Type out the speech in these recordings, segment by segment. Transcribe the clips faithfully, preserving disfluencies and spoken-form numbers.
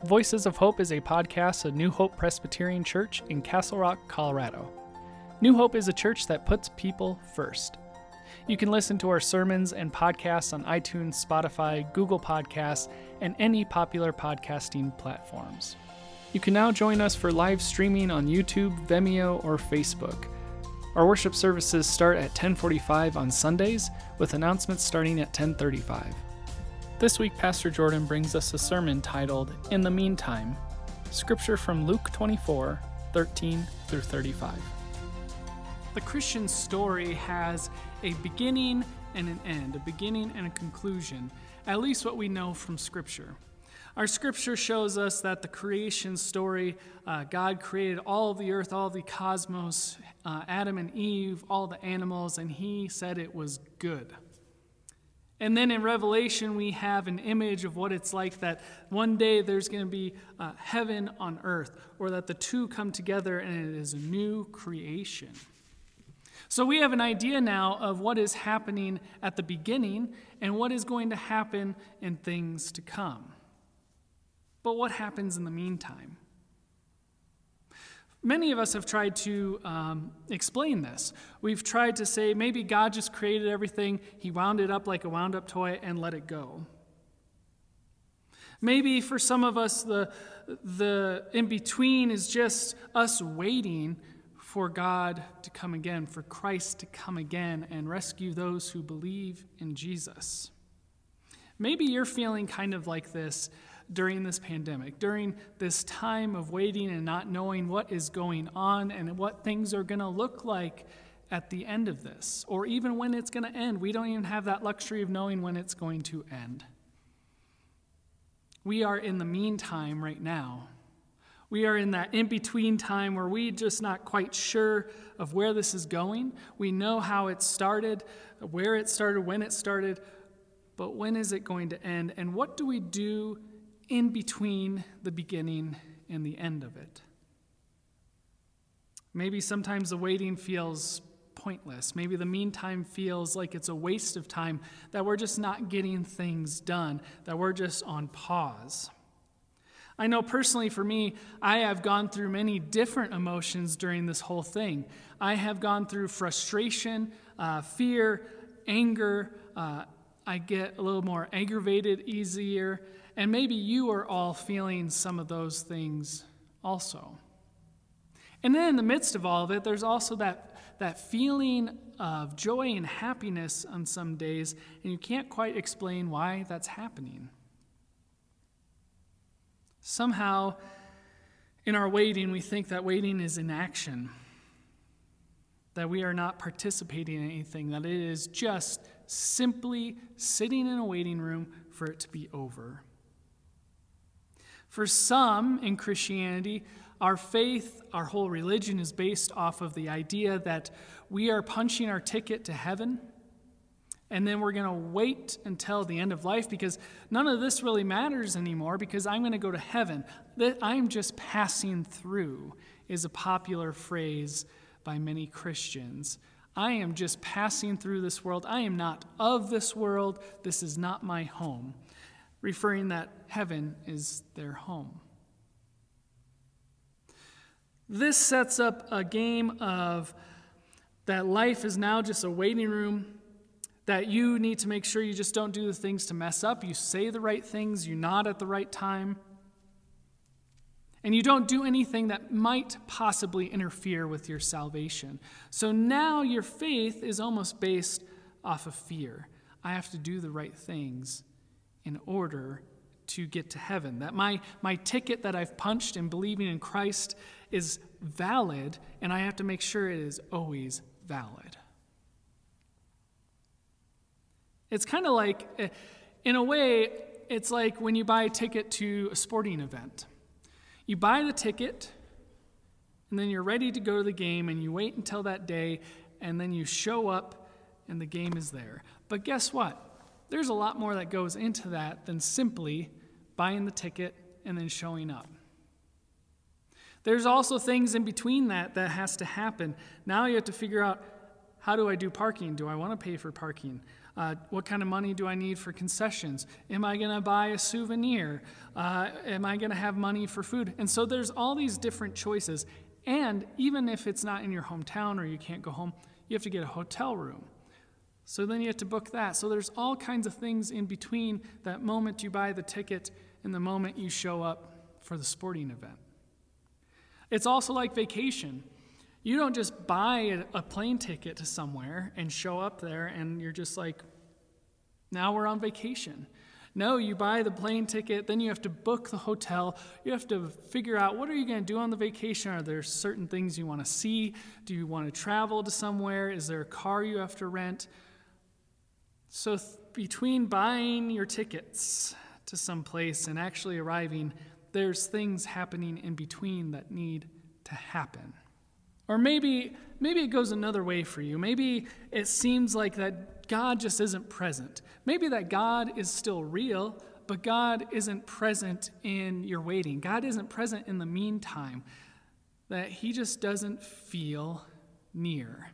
Voices of Hope is a podcast of New Hope Presbyterian Church in Castle Rock, Colorado. New Hope is a church that puts people first. You can listen to our sermons and podcasts on iTunes, Spotify, Google Podcasts, and any popular podcasting platforms. You can now join us for live streaming on YouTube, Vimeo, or Facebook. Our worship services start at ten forty-five on Sundays, with announcements starting at ten thirty-five. This week, Pastor Jordan brings us a sermon titled, In the Meantime, scripture from Luke twenty-four, thirteen through thirty-five. The Christian story has a beginning and an end, a beginning and a conclusion, at least what we know from Scripture. Our Scripture shows us that the creation story, uh, God created all of the earth, all of the cosmos, uh, Adam and Eve, all the animals, and He said it was good. And then in Revelation, we have an image of what it's like that one day there's going to be uh, heaven on earth, or that the two come together and it is a new creation. So we have an idea now of what is happening at the beginning and what is going to happen in things to come. But what happens in the meantime? Many of us have tried to um, explain this. We've tried to say maybe God just created everything, He wound it up like a wound-up toy and let it go. Maybe for some of us, the, the in-between is just us waiting for God to come again, for Christ to come again and rescue those who believe in Jesus. Maybe you're feeling kind of like this during this pandemic, during this time of waiting and not knowing what is going on and what things are going to look like at the end of this, or even when it's going to end. We don't even have that luxury of knowing when it's going to end. We are in the meantime right now. We are in that in-between time where we're just not quite sure of where this is going. We know how it started, where it started, when it started, but when is it going to end? And what do we do in between the beginning and the end of it? Maybe sometimes the waiting feels pointless. Maybe the meantime feels like it's a waste of time, that we're just not getting things done, that we're just on pause. I know personally for me, I have gone through many different emotions during this whole thing. I have gone through frustration, uh, fear, anger. Uh, I get a little more aggravated easier. And maybe you are all feeling some of those things also. And then in the midst of all of it, there's also that, that feeling of joy and happiness on some days, and you can't quite explain why that's happening. Somehow, in our waiting, we think that waiting is inaction, that we are not participating in anything, that it is just simply sitting in a waiting room for it to be over. For some in Christianity, our faith, our whole religion is based off of the idea that we are punching our ticket to heaven, and then we're going to wait until the end of life because none of this really matters anymore because I'm going to go to heaven. That I'm just passing through is a popular phrase by many Christians. I am just passing through this world. I am not of this world. This is not my home, referring that heaven is their home. This sets up a game of that life is now just a waiting room, that you need to make sure you just don't do the things to mess up. You say the right things, you nod at the right time, and you don't do anything that might possibly interfere with your salvation. So now your faith is almost based off of fear. I have to do the right things in order to get to heaven. That my, my ticket that I've punched in believing in Christ is valid, and I have to make sure it is always valid. It's kind of like, in a way, it's like when you buy a ticket to a sporting event. You buy the ticket, and then you're ready to go to the game, and you wait until that day, and then you show up, and the game is there. But guess what? There's a lot more that goes into that than simply buying the ticket and then showing up. There's also things in between that that has to happen. Now you have to figure out, how do I do parking? Do I want to pay for parking? Uh, what kind of money do I need for concessions? Am I going to buy a souvenir? Uh, am I going to have money for food? And so there's all these different choices. And even if it's not in your hometown or you can't go home, you have to get a hotel room. So then you have to book that. So there's all kinds of things in between that moment you buy the ticket and the moment you show up for the sporting event. It's also like vacation. You don't just buy a, a plane ticket to somewhere and show up there and you're just like, now we're on vacation. No, you buy the plane ticket, then you have to book the hotel. You have to figure out, what are you going to do on the vacation? Are there certain things you want to see? Do you want to travel to somewhere? Is there a car you have to rent? So th- between buying your tickets to some place and actually arriving, there's things happening in between that need to happen. Or maybe maybe it goes another way for you. Maybe it seems like that God just isn't present. Maybe that God is still real, but God isn't present in your waiting. God isn't present in the meantime, that he just doesn't feel near.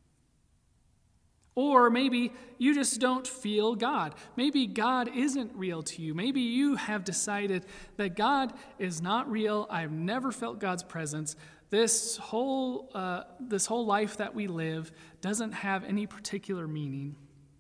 Or maybe you just don't feel God. Maybe God isn't real to you. Maybe you have decided that God is not real. I've never felt God's presence. This whole uh, this whole life that we live doesn't have any particular meaning.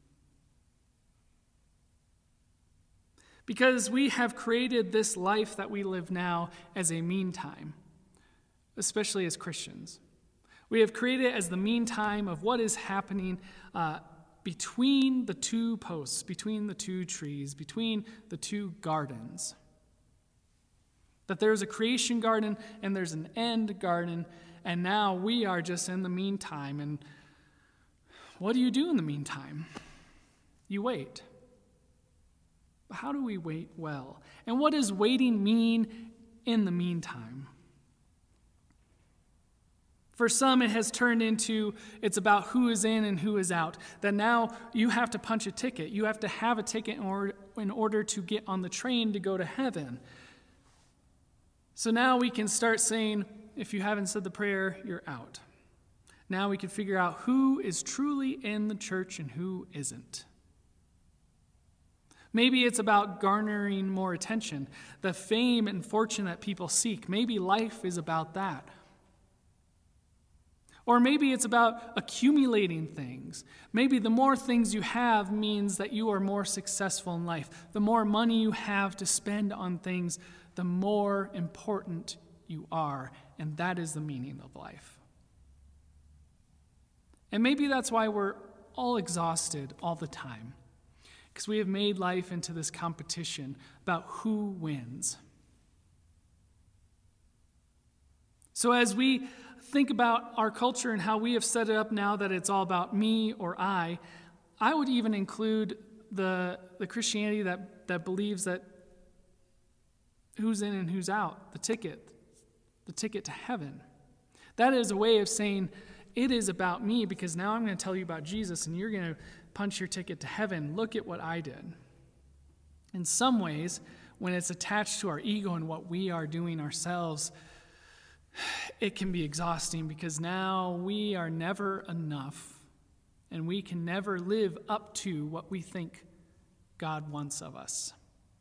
Because we have created this life that we live now as a meantime, especially as Christians. We have created it as the meantime of what is happening uh, between the two posts, between the two trees, between the two gardens. That there's a creation garden and there's an end garden, and now we are just in the meantime. And what do you do in the meantime? You wait. But how do we wait well? And what does waiting mean in the meantime? For some, it has turned into, it's about who is in and who is out. That now you have to punch a ticket. You have to have a ticket in order, in order to get on the train to go to heaven. So now we can start saying, if you haven't said the prayer, you're out. Now we can figure out who is truly in the church and who isn't. Maybe it's about garnering more attention, the fame and fortune that people seek. Maybe life is about that. Or maybe it's about accumulating things. Maybe the more things you have means that you are more successful in life. The more money you have to spend on things, the more important you are. And that is the meaning of life. And maybe that's why we're all exhausted all the time. Because we have made life into this competition about who wins. So as we think about our culture and how we have set it up now that it's all about me or I, I would even include the, the Christianity that, that believes that who's in and who's out, the ticket, the ticket to heaven. That is a way of saying it is about me because now I'm going to tell you about Jesus and you're going to punch your ticket to heaven. Look at what I did. In some ways, when it's attached to our ego and what we are doing ourselves, it can be exhausting because now we are never enough and we can never live up to what we think God wants of us.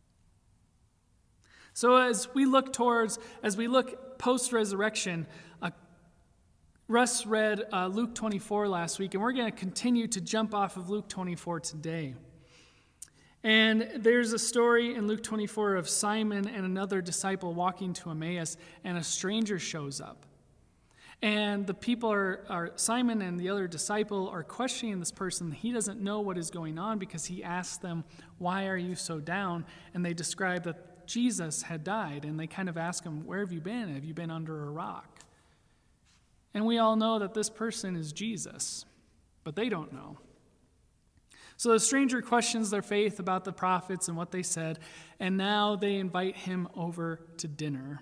So as we look towards, as we look post-resurrection, uh, Russ read uh, Luke twenty-four last week, and we're going to continue to jump off of Luke twenty-four today. And there's a story in Luke twenty-four of Simon and another disciple walking to Emmaus, and a stranger shows up. And the people are, are, Simon and the other disciple are questioning this person. He doesn't know what is going on because he asks them, why are you so down? And they describe that Jesus had died, and they kind of ask him, where have you been? Have you been under a rock? And we all know that this person is Jesus, but they don't know. So the stranger questions their faith about the prophets and what they said, and now they invite him over to dinner.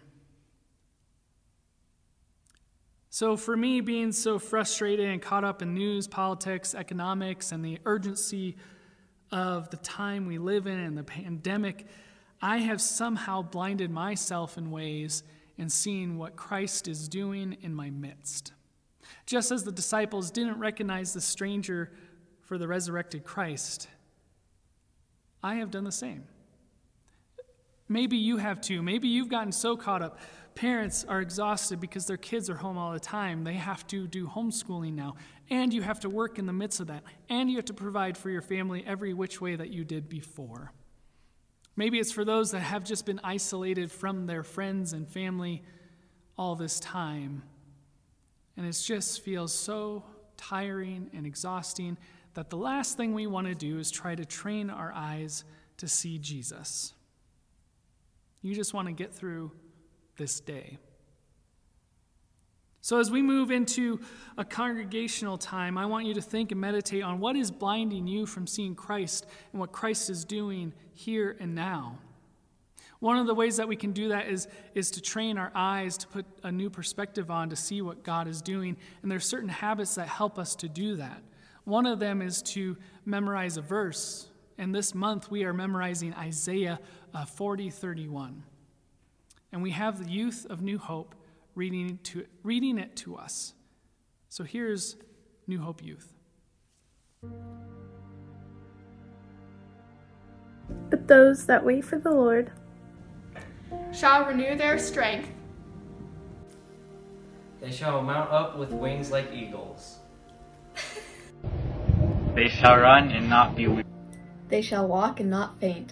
So for me, being so frustrated and caught up in news, politics, economics, and the urgency of the time we live in and the pandemic, I have somehow blinded myself in ways in seeing what Christ is doing in my midst. Just as the disciples didn't recognize the stranger for the resurrected Christ, I have done the same. Maybe you have too. Maybe you've gotten so caught up. Parents are exhausted because their kids are home all the time. They have to do homeschooling now. And you have to work in the midst of that. And you have to provide for your family every which way that you did before. Maybe it's for those that have just been isolated from their friends and family all this time. And it just feels so tiring and exhausting that the last thing we want to do is try to train our eyes to see Jesus. You just want to get through this day. So as we move into a congregational time, I want you to think and meditate on what is blinding you from seeing Christ and what Christ is doing here and now. One of the ways that we can do that is, is to train our eyes to put a new perspective on to see what God is doing. And there are certain habits that help us to do that. One of them is to memorize a verse. And this month we are memorizing Isaiah uh, forty thirty-one. And we have the youth of New Hope reading, to, reading it to us. So here's New Hope Youth. But those that wait for the Lord shall renew their strength. They shall mount up with wings like eagles. They shall run and not be weary. They shall walk and not faint.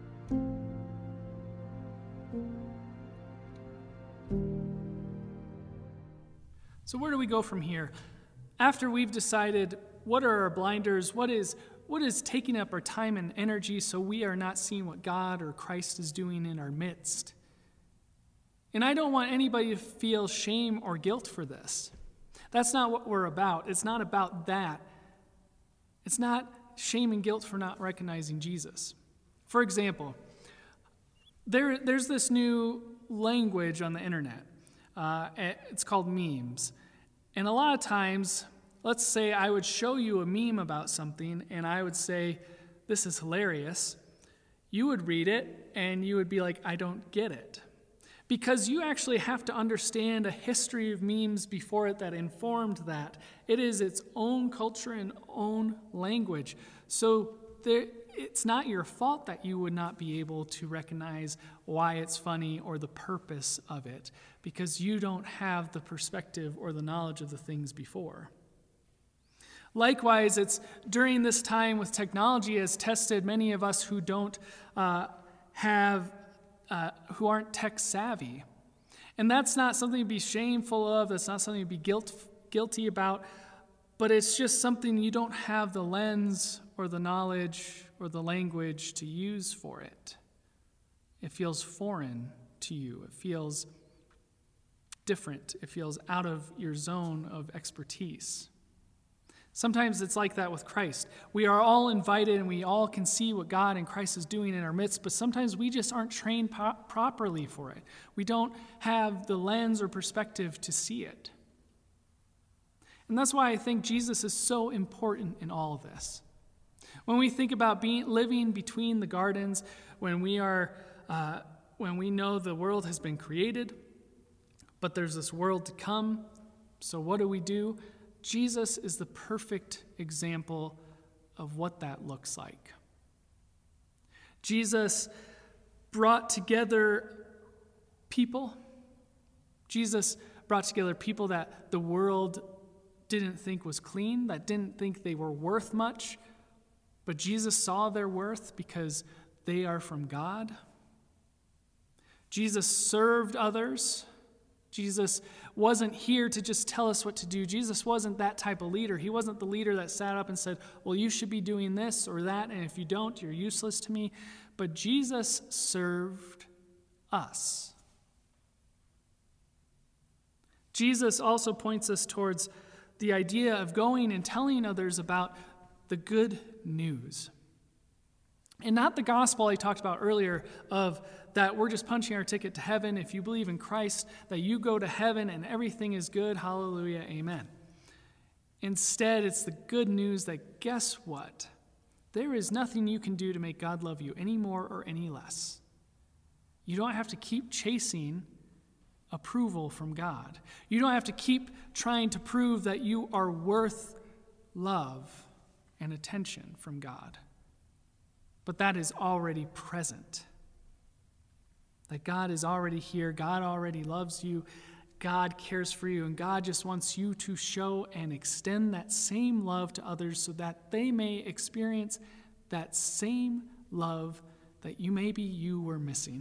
So where do we go from here? After we've decided what are our blinders, what is what is taking up our time and energy so we are not seeing what God or Christ is doing in our midst. And I don't want anybody to feel shame or guilt for this. That's not what we're about. It's not about that. It's not shame and guilt for not recognizing Jesus. For example, there, there's this new language on the internet. Uh, it's called memes. And a lot of times, let's say I would show you a meme about something, and I would say, this is hilarious. You would read it, and you would be like, I don't get it. Because you actually have to understand a history of memes before it that informed that. It is its own culture and own language. So there, it's not your fault that you would not be able to recognize why it's funny or the purpose of it, because you don't have the perspective or the knowledge of the things before. Likewise, it's during this time with technology has tested many of us who don't uh, have Uh, who aren't tech savvy. And that's not something to be shameful of, that's not something to be guilt, guilty about, but it's just something you don't have the lens or the knowledge or the language to use for it. It feels foreign to you. It feels different. It feels out of your zone of expertise. Sometimes it's like that with Christ. We are all invited and we all can see what God and Christ is doing in our midst, but sometimes we just aren't trained po- properly for it. We don't have the lens or perspective to see it. And that's why I think Jesus is so important in all of this. When we think about being living between the gardens, when we are, uh, when we know the world has been created, but there's this world to come, so what do we do? Jesus is the perfect example of what that looks like. Jesus brought together people. Jesus brought together people that the world didn't think was clean, that didn't think they were worth much, but Jesus saw their worth because they are from God. Jesus served others. Jesus wasn't here to just tell us what to do. Jesus wasn't that type of leader. He wasn't the leader that sat up and said, well, you should be doing this or that, and if you don't, you're useless to me. But Jesus served us. Jesus also points us towards the idea of going and telling others about the good news. And not the gospel I talked about earlier of that we're just punching our ticket to heaven. If you believe in Christ, that you go to heaven and everything is good. Hallelujah, amen. Instead, it's the good news that guess what? There is nothing you can do to make God love you any more or any less. You don't have to keep chasing approval from God. You don't have to keep trying to prove that you are worth love. and attention from God. But that is already present. That God is already here. God already loves you. God cares for you. And God just wants you to show and extend that same love to others so that they may experience that same love that you maybe you were missing.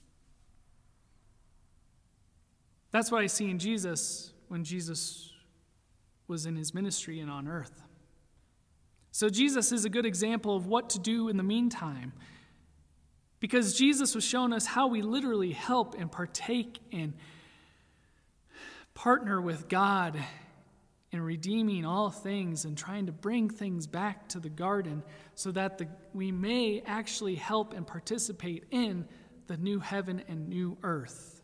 That's what I see in Jesus when Jesus was in his ministry and on earth. So Jesus is a good example of what to do in the meantime, because Jesus was showing us how we literally help and partake and partner with God in redeeming all things and trying to bring things back to the garden so that the, we may actually help and participate in the new heaven and new earth.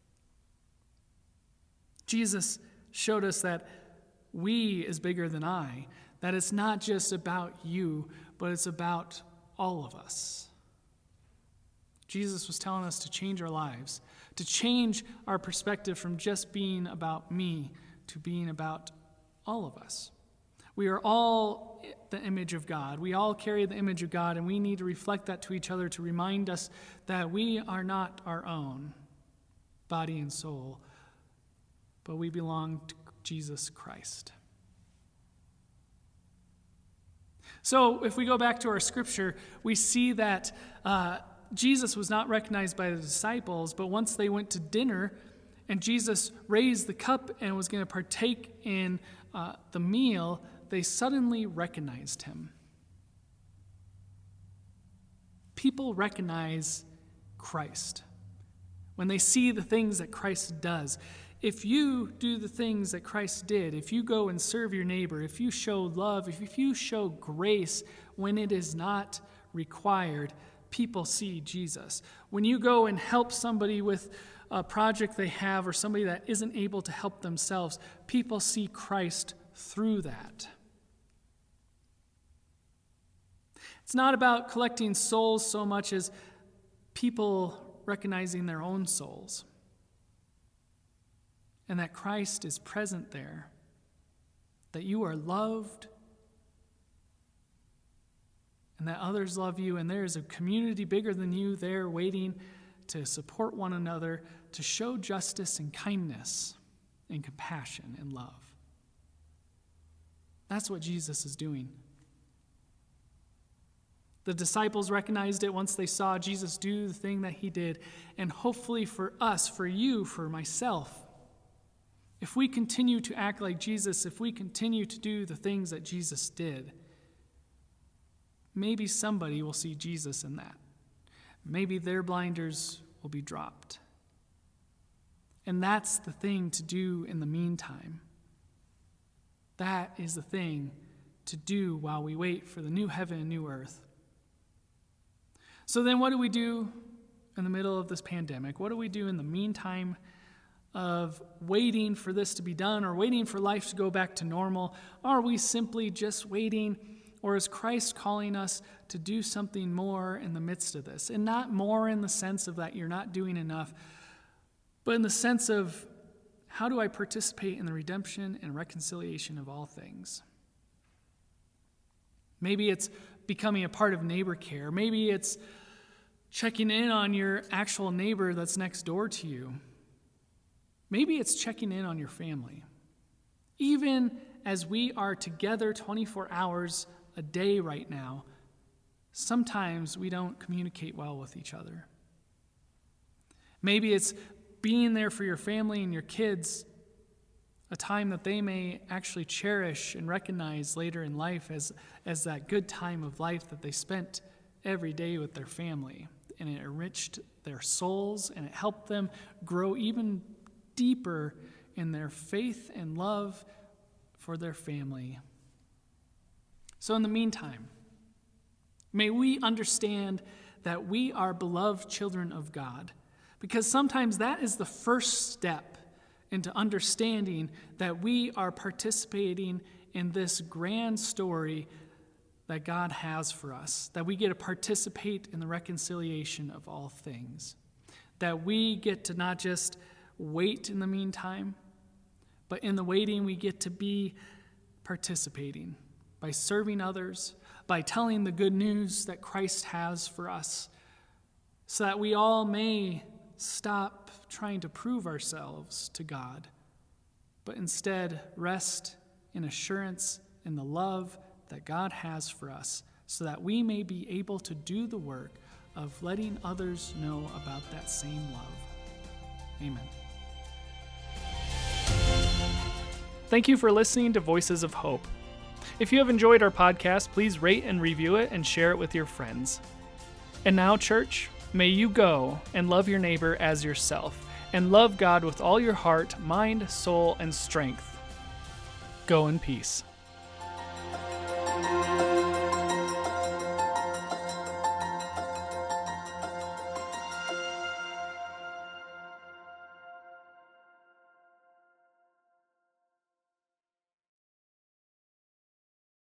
Jesus showed us that we is bigger than I, that it's not just about you, but it's about all of us. Jesus was telling us to change our lives, to change our perspective from just being about me to being about all of us. We are all the image of God. We all carry the image of God, and we need to reflect that to each other to remind us that we are not our own, body and soul, but we belong to Jesus Christ. So if we go back to our scripture, we see that uh, Jesus was not recognized by the disciples, but once they went to dinner and Jesus raised the cup and was going to partake in uh, the meal, they suddenly recognized him. People recognize Christ when they see the things that Christ does. If you do the things that Christ did, if you go and serve your neighbor, if you show love, if you show grace when it is not required, people see Jesus. When you go and help somebody with a project they have or somebody that isn't able to help themselves, people see Christ through that. It's not about collecting souls so much as people recognizing their own souls. And that Christ is present there, that you are loved, and that others love you, and there is a community bigger than you there waiting to support one another, to show justice and kindness and compassion and love. That's what Jesus is doing. The disciples recognized it once they saw Jesus do the thing that he did, and hopefully for us, for you, for myself, if we continue to act like Jesus, if we continue to do the things that Jesus did, maybe somebody will see Jesus in that. Maybe their blinders will be dropped. And that's the thing to do in the meantime. That is the thing to do while we wait for the new heaven and new earth. So then what do we do in the middle of this pandemic? What do we do in the meantime of waiting for this to be done or waiting for life to go back to normal? Are we simply just waiting, or is Christ calling us to do something more in the midst of this? And not more in the sense of that you're not doing enough, but in the sense of how do I participate in the redemption and reconciliation of all things? Maybe it's becoming a part of neighbor care. Maybe it's checking in on your actual neighbor that's next door to you. Maybe it's checking in on your family. Even as we are together twenty-four hours a day right now, sometimes we don't communicate well with each other. Maybe it's being there for your family and your kids, a time that they may actually cherish and recognize later in life as, as that good time of life that they spent every day with their family. And it enriched their souls, and it helped them grow even deeper in their faith and love for their family. So in the meantime, may we understand that we are beloved children of God, because sometimes that is the first step into understanding that we are participating in this grand story that God has for us, that we get to participate in the reconciliation of all things, that we get to not just wait in the meantime, but in the waiting we get to be participating, by serving others, by telling the good news that Christ has for us, so that we all may stop trying to prove ourselves to God, but instead rest in assurance in the love that God has for us, so that we may be able to do the work of letting others know about that same love. Amen. Thank you for listening to Voices of Hope. If you have enjoyed our podcast, please rate and review it and share it with your friends. And now, church, may you go and love your neighbor as yourself, and love God with all your heart, mind, soul, and strength. Go in peace.